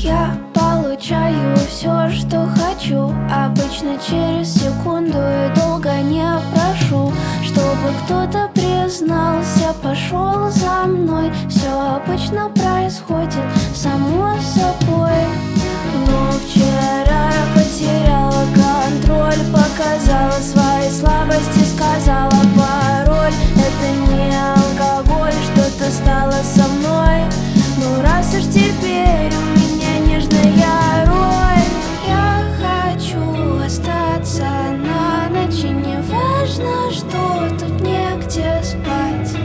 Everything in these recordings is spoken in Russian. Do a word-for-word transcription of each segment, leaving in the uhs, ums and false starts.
Я получаю все, что хочу, обычно через секунду, и долго не прошу, чтобы кто-то признался, пошел за мной. Все обычно происходит само собой. Но вчера я потеряла контроль, показала свои слабости, сказала пароль. Это не алкоголь, что-то стало со мной. Ну раз уж теперь у меня нежная роль, я хочу остаться на ночь, и не важно, что тут негде спать.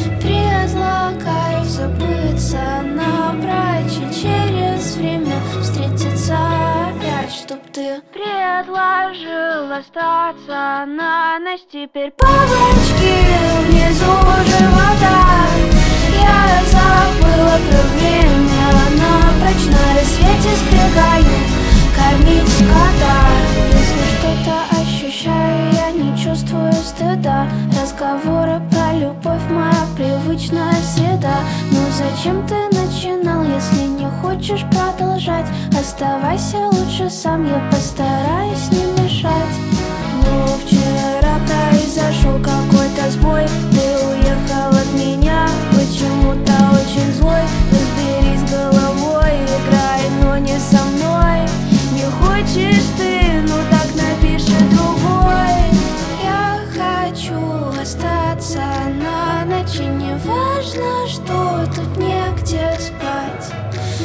Предлагаю забыться напрочь и через время встретиться опять, чтоб ты предложил остаться на ночь. Теперь бабочки внизу живота. Я забыла про время напрочь, на рассвете сбегаю кормить скота. Если что-то ощущаю, я не чувствую стыда. Разговоры про любовь — моя привычная среда. Но зачем ты начинал, если не хочешь продолжать? Оставайся лучше сам, я постараюсь не мешать. Но вчера произошел какой-то сбой. Ты уехал от меня, почему-то очень злой. Разберись головой, играй, но не со мной. Не хочешь ты, ну так напиши другой. Я хочу остаться на ночь, и не важно, что тут негде спать.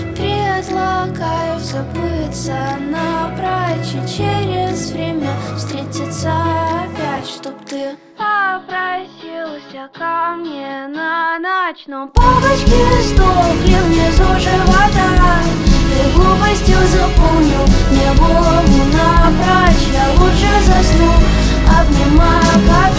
Предлагаю забыться напрочь и через время встретиться опять, чтоб ты попросился ко мне на ночь. Но бабочки сдохли внизу живота. Ты глупостью заполнил мне голову напрочь. Я лучше засну, обнимая кота.